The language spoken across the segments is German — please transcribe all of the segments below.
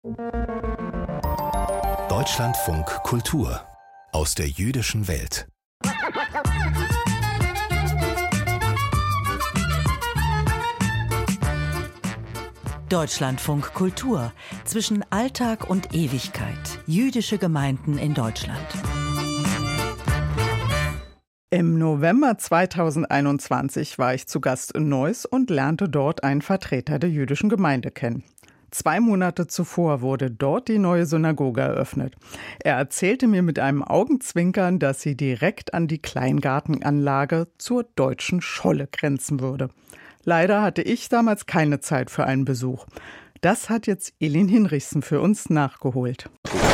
Deutschlandfunk Kultur aus der jüdischen Welt. Deutschlandfunk Kultur zwischen Alltag und Ewigkeit. Jüdische Gemeinden in Deutschland. Im November 2021 war ich zu Gast in Neuss und lernte dort einen Vertreter der jüdischen Gemeinde kennen. 2 Monate zuvor wurde dort die neue Synagoge eröffnet. Er erzählte mir mit einem Augenzwinkern, dass sie direkt an die Kleingartenanlage zur Deutschen Scholle grenzen würde. Leider hatte ich damals keine Zeit für einen Besuch. Das hat jetzt Elin Hinrichsen für uns nachgeholt.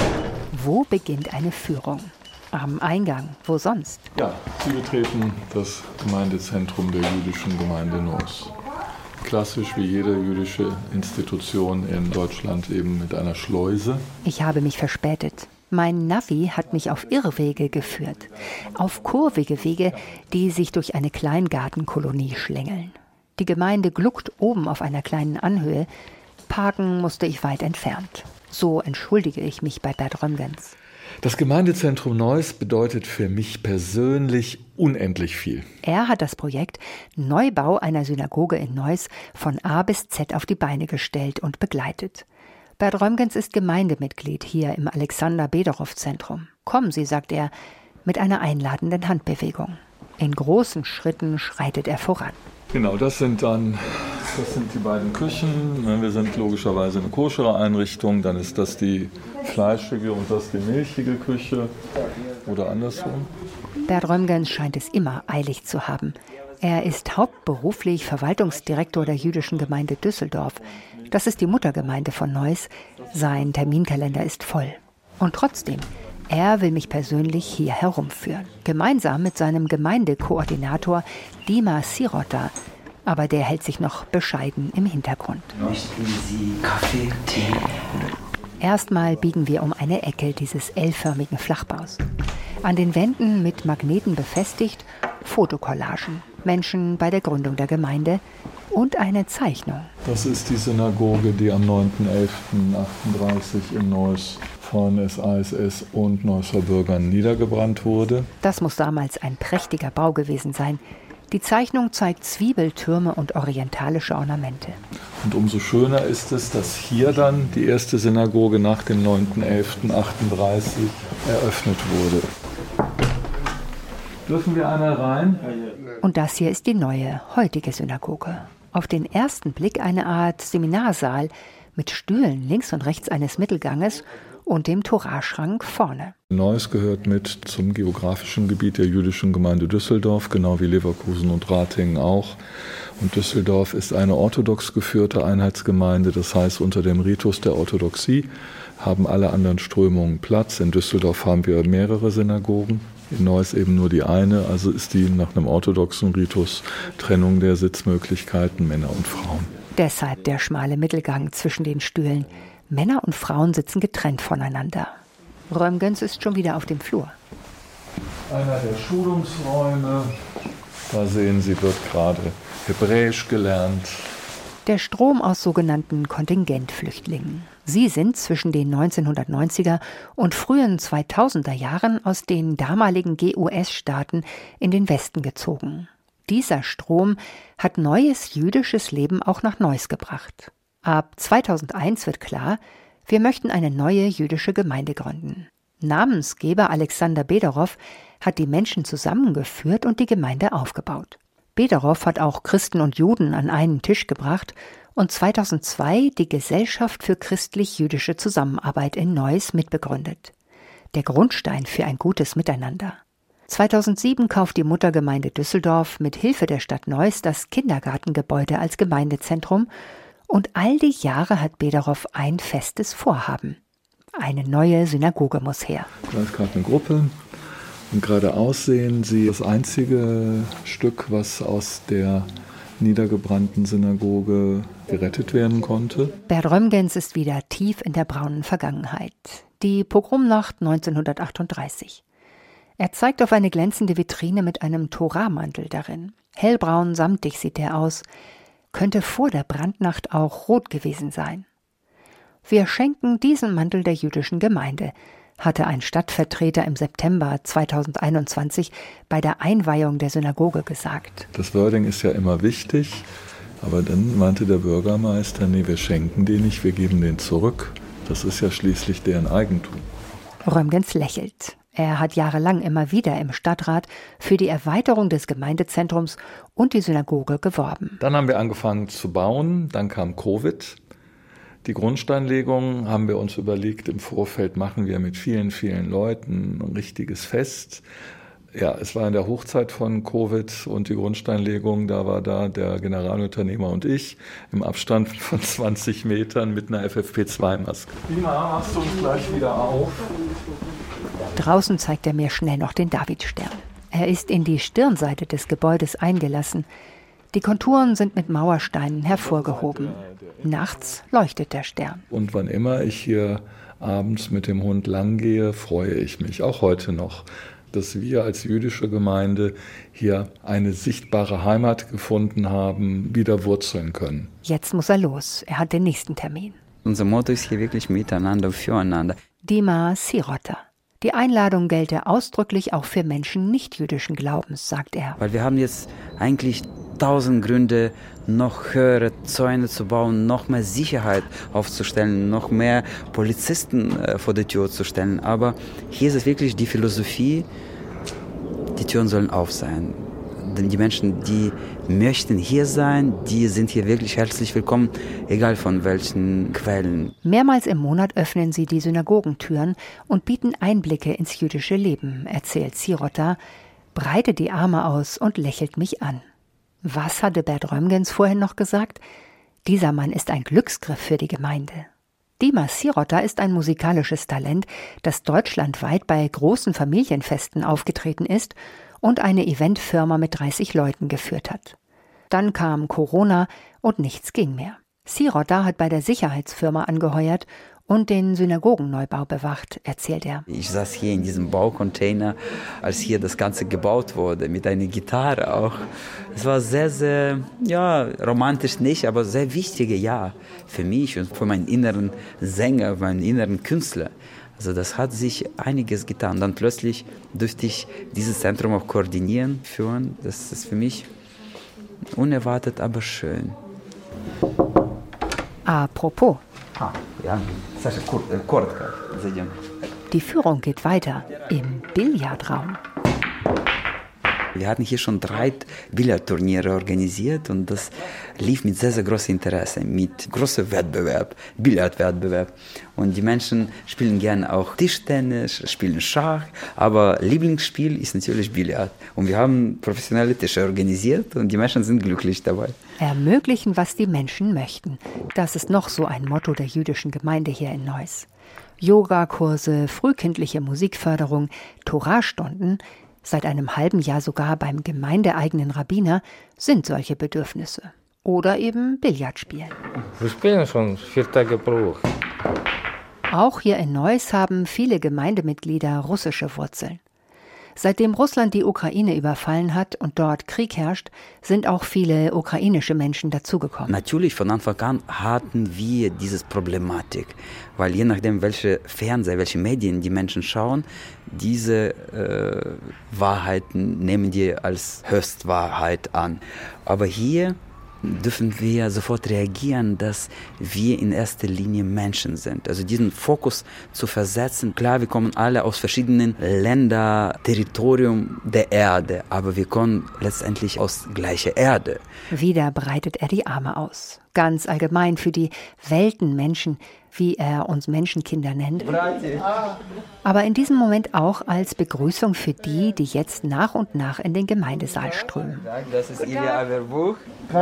Wo beginnt eine Führung? Am Eingang, wo sonst? Ja, Sie betreten das Gemeindezentrum der jüdischen Gemeinde Neuss. Klassisch wie jede jüdische Institution in Deutschland eben mit einer Schleuse. Ich habe mich verspätet. Mein Navi hat mich auf Irrwege geführt. Auf kurvige Wege, die sich durch eine Kleingartenkolonie schlängeln. Die Gemeinde gluckt oben auf einer kleinen Anhöhe. Parken musste ich weit entfernt. So entschuldige ich mich bei Bert Römgens. Das Gemeindezentrum Neuss bedeutet für mich persönlich unendlich viel. Er hat das Projekt Neubau einer Synagoge in Neuss von A bis Z auf die Beine gestellt und begleitet. Bert Römgens ist Gemeindemitglied hier im Alexander-Bederow-Zentrum. Kommen Sie, sagt er, mit einer einladenden Handbewegung. In großen Schritten schreitet er voran. Genau, das sind die beiden Küchen. Wir sind logischerweise eine koschere Einrichtung. Dann ist das die fleischige und das die milchige Küche oder andersrum. Bert Römgens scheint es immer eilig zu haben. Er ist hauptberuflich Verwaltungsdirektor der jüdischen Gemeinde Düsseldorf. Das ist die Muttergemeinde von Neuss. Sein Terminkalender ist voll. Und trotzdem, er will mich persönlich hier herumführen. Gemeinsam mit seinem Gemeindekoordinator Dima Sirota. Aber der hält sich noch bescheiden im Hintergrund. Möchten Sie Kaffee, Tee? Erstmal biegen wir um eine Ecke dieses L-förmigen Flachbaus. An den Wänden mit Magneten befestigt Fotokollagen, Menschen bei der Gründung der Gemeinde und eine Zeichnung. Das ist die Synagoge, die am 9.11.38 in Neuss von SASS und Neusser Bürgern niedergebrannt wurde. Das muss damals ein prächtiger Bau gewesen sein. Die Zeichnung zeigt Zwiebeltürme und orientalische Ornamente. Und umso schöner ist es, dass hier dann die erste Synagoge nach dem 9.11.38 eröffnet wurde. Dürfen wir einmal rein? Und das hier ist die neue, heutige Synagoge. Auf den ersten Blick eine Art Seminarsaal mit Stühlen links und rechts eines Mittelganges und dem Toraschrank vorne. Neuss gehört mit zum geografischen Gebiet der jüdischen Gemeinde Düsseldorf, genau wie Leverkusen und Ratingen auch. Und Düsseldorf ist eine orthodox geführte Einheitsgemeinde, das heißt unter dem Ritus der Orthodoxie haben alle anderen Strömungen Platz. In Düsseldorf haben wir mehrere Synagogen, in Neuss eben nur die eine, also ist die nach einem orthodoxen Ritus Trennung der Sitzmöglichkeiten Männer und Frauen. Deshalb der schmale Mittelgang zwischen den Stühlen. Männer und Frauen sitzen getrennt voneinander. Römgens ist schon wieder auf dem Flur. Einer der Schulungsräume. Da sehen Sie, wird gerade Hebräisch gelernt. Der Strom aus sogenannten Kontingentflüchtlingen. Sie sind zwischen den 1990er und frühen 2000er Jahren aus den damaligen GUS-Staaten in den Westen gezogen. Dieser Strom hat neues jüdisches Leben auch nach Neuss gebracht. Ab 2001 wird klar, wir möchten eine neue jüdische Gemeinde gründen. Namensgeber Alexander Bederow hat die Menschen zusammengeführt und die Gemeinde aufgebaut. Bederow hat auch Christen und Juden an einen Tisch gebracht und 2002 die Gesellschaft für christlich-jüdische Zusammenarbeit in Neuss mitbegründet. Der Grundstein für ein gutes Miteinander. 2007 kauft die Muttergemeinde Düsseldorf mit Hilfe der Stadt Neuss das Kindergartengebäude als Gemeindezentrum. Und all die Jahre hat Bederow ein festes Vorhaben. Eine neue Synagoge muss her. Da ist gerade eine Gruppe. Und geradeaus sehen Sie das einzige Stück, was aus der niedergebrannten Synagoge gerettet werden konnte. Bert Römgens ist wieder tief in der braunen Vergangenheit. Die Pogromnacht 1938. Er zeigt auf eine glänzende Vitrine mit einem Toramantel darin. Hellbraun samtig sieht er aus. Könnte vor der Brandnacht auch rot gewesen sein. Wir schenken diesen Mantel der jüdischen Gemeinde, hatte ein Stadtvertreter im September 2021 bei der Einweihung der Synagoge gesagt. Das Wording ist ja immer wichtig, aber dann meinte der Bürgermeister, nee, wir schenken den nicht, wir geben den zurück. Das ist ja schließlich deren Eigentum. Römgens lächelt. Er hat jahrelang immer wieder im Stadtrat für die Erweiterung des Gemeindezentrums und die Synagoge geworben. Dann haben wir angefangen zu bauen, dann kam Covid. Die Grundsteinlegung haben wir uns überlegt, im Vorfeld machen wir mit vielen, vielen Leuten ein richtiges Fest. Ja, es war in der Hochzeit von Covid und die Grundsteinlegung, da war da der Generalunternehmer und ich im Abstand von 20 Metern mit einer FFP2-Maske. Lina, machst du uns gleich wieder auf? Draußen zeigt er mir schnell noch den Davidstern. Er ist in die Stirnseite des Gebäudes eingelassen. Die Konturen sind mit Mauersteinen hervorgehoben. Nachts leuchtet der Stern. Und wann immer ich hier abends mit dem Hund lang gehe, freue ich mich, auch heute noch, dass wir als jüdische Gemeinde hier eine sichtbare Heimat gefunden haben, wieder wurzeln können. Jetzt muss er los. Er hat den nächsten Termin. Unser Motto ist hier wirklich miteinander und füreinander. Dima Sirota. Die Einladung gelte ausdrücklich auch für Menschen nicht-jüdischen Glaubens, sagt er. Weil wir haben jetzt eigentlich 1000 Gründe, noch höhere Zäune zu bauen, noch mehr Sicherheit aufzustellen, noch mehr Polizisten vor der Tür zu stellen. Aber hier ist es wirklich die Philosophie, die Türen sollen auf sein. Denn die Menschen, die möchten hier sein, die sind hier wirklich herzlich willkommen, egal von welchen Quellen. Mehrmals im Monat öffnen sie die Synagogentüren und bieten Einblicke ins jüdische Leben, erzählt Sirota, breitet die Arme aus und lächelt mich an. Was hatte Bert Römgens vorhin noch gesagt? Dieser Mann ist ein Glücksgriff für die Gemeinde. Dima Sirota ist ein musikalisches Talent, das deutschlandweit bei großen Familienfesten aufgetreten ist und eine Eventfirma mit 30 Leuten geführt hat. Dann kam Corona und nichts ging mehr. Sirota hat bei der Sicherheitsfirma angeheuert und den Synagogenneubau bewacht, erzählt er. Ich saß hier in diesem Baucontainer, als hier das Ganze gebaut wurde, mit einer Gitarre auch. Es war sehr, sehr, romantisch nicht, aber sehr wichtiges Jahr für mich und für meinen inneren Sänger, meinen inneren Künstler. Also das hat sich einiges getan. Dann plötzlich durfte ich dieses Zentrum auch koordinieren, führen. Das ist für mich unerwartet, aber schön. Apropos. Коротко зайдем. Die Führung geht weiter im Billardraum. Wir hatten hier schon 3 Billardturniere organisiert und das lief mit sehr, sehr großem Interesse, mit großem Wettbewerb, Billardwettbewerb. Und die Menschen spielen gerne auch Tischtennis, spielen Schach, aber Lieblingsspiel ist natürlich Billard. Und wir haben professionelle Tische organisiert und die Menschen sind glücklich dabei. Ermöglichen, was die Menschen möchten. Das ist noch so ein Motto der jüdischen Gemeinde hier in Neuss. Yogakurse, frühkindliche Musikförderung, Torastunden, seit einem halben Jahr sogar beim gemeindeeigenen Rabbiner, sind solche Bedürfnisse. Oder eben Billardspielen. Wir spielen schon 4 Tage pro Woche. Auch hier in Neuss haben viele Gemeindemitglieder russische Wurzeln. Seitdem Russland die Ukraine überfallen hat und dort Krieg herrscht, sind auch viele ukrainische Menschen dazugekommen. Natürlich, von Anfang an hatten wir diese Problematik, weil je nachdem, welche Fernseher, welche Medien die Menschen schauen, diese Wahrheiten nehmen die als Höchstwahrheit an. Aber hier dürfen wir sofort reagieren, dass wir in erster Linie Menschen sind. Also diesen Fokus zu versetzen. Klar, wir kommen alle aus verschiedenen Ländern, Territorium der Erde, aber wir kommen letztendlich aus gleicher Erde. Wieder breitet er die Arme aus. Ganz allgemein für die Weltenmenschen, wie er uns Menschenkinder nennt. Aber in diesem Moment auch als Begrüßung für die, die jetzt nach und nach in den Gemeindesaal strömen. Das ist Ilya Averbuch.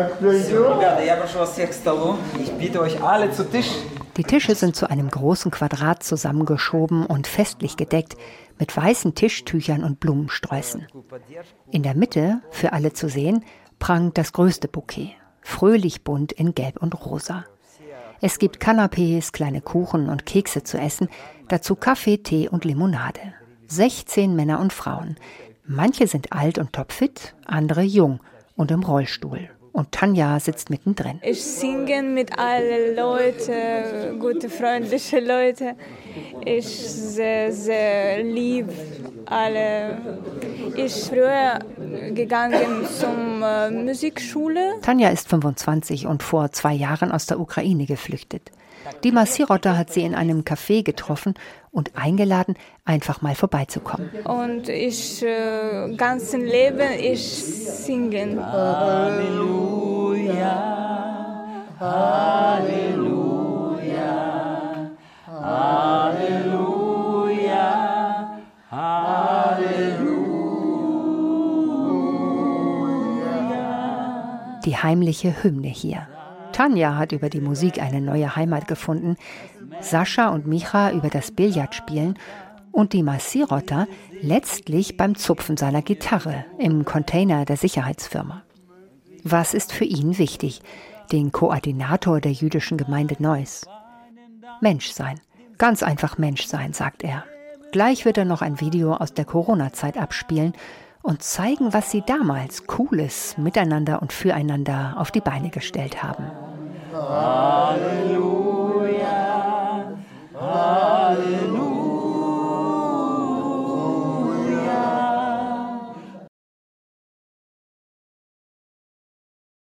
Ich bitte euch alle zu Tisch. Die Tische sind zu einem großen Quadrat zusammengeschoben und festlich gedeckt, mit weißen Tischtüchern und Blumensträußen. In der Mitte, für alle zu sehen, prangt das größte Bouquet, fröhlich bunt in Gelb und Rosa. Es gibt Canapés, kleine Kuchen und Kekse zu essen, dazu Kaffee, Tee und Limonade. 16 Männer und Frauen. Manche sind alt und topfit, andere jung und im Rollstuhl. Und Tanja sitzt mittendrin. Ich singe mit allen Leuten, gute, freundliche Leute. Ich sehr, sehr lieb alle. Ich früher gegangen zur Musikschule. Tanja ist 25 und vor 2 Jahren aus der Ukraine geflüchtet. Dima Sirota hat sie in einem Café getroffen und eingeladen, einfach mal vorbeizukommen. Und ich ganzen Leben ich singe. Halleluja, Halleluja, Halleluja, Halleluja. Die heimliche Hymne hier. Tanja hat über die Musik eine neue Heimat gefunden, Sascha und Micha über das Billardspielen und Dima Sirota letztlich beim Zupfen seiner Gitarre im Container der Sicherheitsfirma. Was ist für ihn wichtig, den Koordinator der jüdischen Gemeinde Neuss? Mensch sein, ganz einfach Mensch sein, sagt er. Gleich wird er noch ein Video aus der Corona-Zeit abspielen und zeigen, was sie damals Cooles miteinander und füreinander auf die Beine gestellt haben.